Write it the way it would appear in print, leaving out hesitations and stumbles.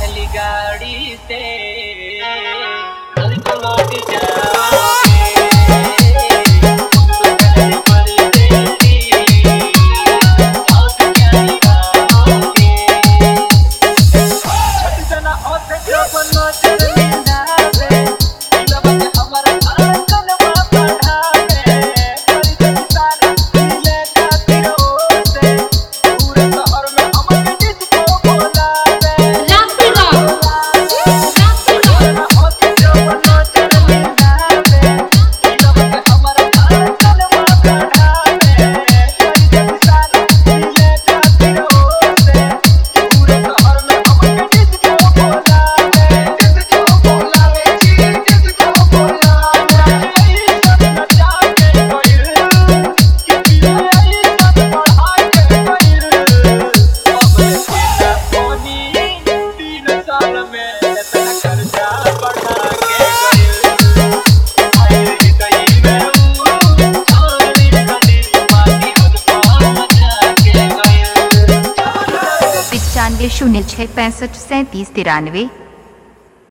पहली गाड़ी से घर को लौट जाओगे, तुम तो घर परदेसी, लौट नहीं आओगे। छठ जना होते जो बनो चलनी नावे, दिलवा के हमारा कलमा पढ़ावे, करी जब सारा दिले खातिर होते, पूरे शहर में हमके डिस्को बोलावे। जना होते जो बनो चलनी नावे, दिलवा के हमारा कलमा पढ़ावे, करी जब सारा दिले खातिर होते, पूरे शहर में हमके डिस्को बोलावे। डिस्को बोलावे जी, डिस्को बोलावे, यही सब नचा के गइल, कि पिया यही सब बढ़ा के गइल। अब सीधा पानी 3 साल में इतना खर्चा बढ़ा के गइल। आई गई मैं छोड़ी गली बाकी उनको मचा के गइल। 95 06 65 37 93